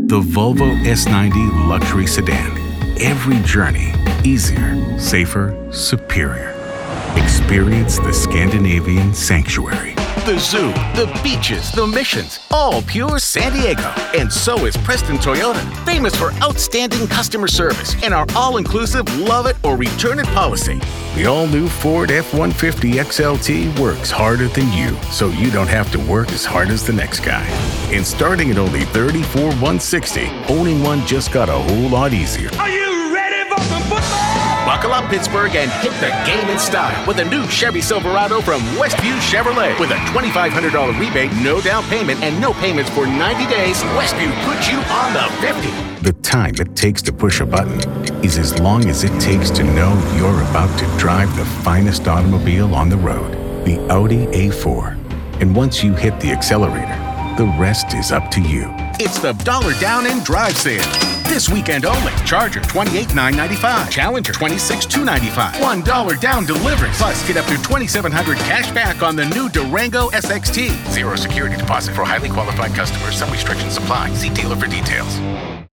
The Volvo S90 luxury sedan. Every journey easier, safer, superior. Experience the Scandinavian sanctuary. The zoo, the beaches, the missions, all pure San Diego. And so is Preston Toyota, famous for outstanding customer service and our all-inclusive love it or return it policy. The all-new Ford F-150 XLT works harder than you, so you don't have to work as hard as the next guy. And starting at only $34,160, owning one just got a whole lot easier. Are you ready for some football? Buckle up, Pittsburgh, and hit the game in style with a new Chevy Silverado from Westview Chevrolet. With a $2,500 rebate, no down payment, and no payments for 90 days, Westview puts you on the 50. The time it takes to push a button is as long as it takes to know you're about to drive the finest automobile on the road, the Audi A4. And once you hit the accelerator, the rest is up to you. It's the $1 down and drive sale. This weekend only. Charger $28,995. Challenger $26,295. $1 down delivery. Plus, get up to $2,700 cash back on the new Durango SXT. Zero security deposit for highly qualified customers. Some restrictions apply. See dealer for details.